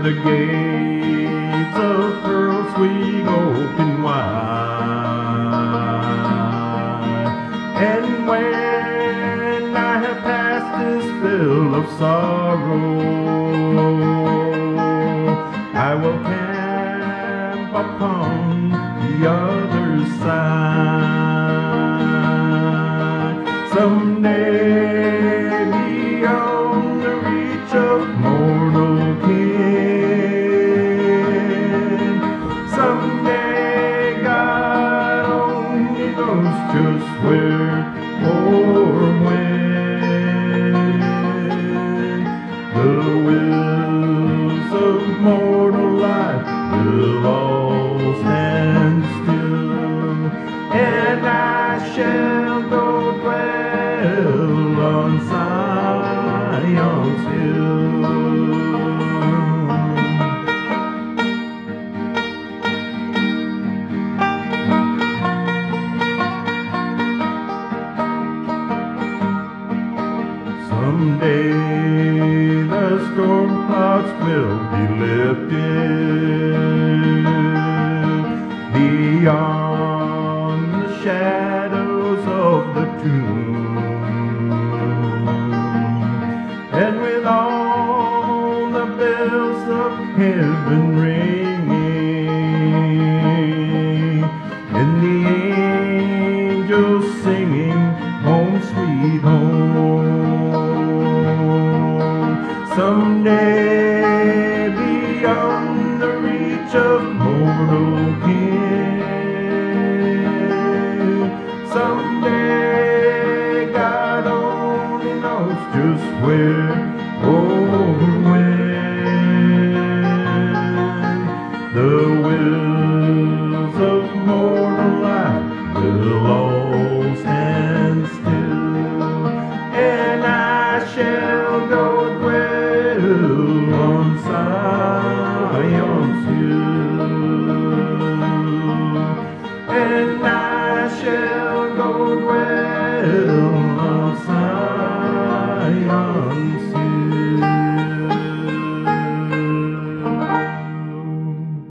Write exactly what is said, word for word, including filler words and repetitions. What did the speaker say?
the gates of pearl swing open wide. And when I have passed this fill of sorrow, I will camp upon the other side. Someday, beyond the reach of mortal ken, someday God only knows just where or when, the wheels of mortal life will all stand still, and I shall go dwell on Zion's hill. Someday the storm clouds will be lifted beyond the shadows of the tomb, and with all the bells of heaven ringing, and the angels singing home sweet home. Someday, beyond the reach of mortal ken, someday God only knows just where or when, the wheels of mortal life will all stand still, and I shall go dwell on Zion's hill, and I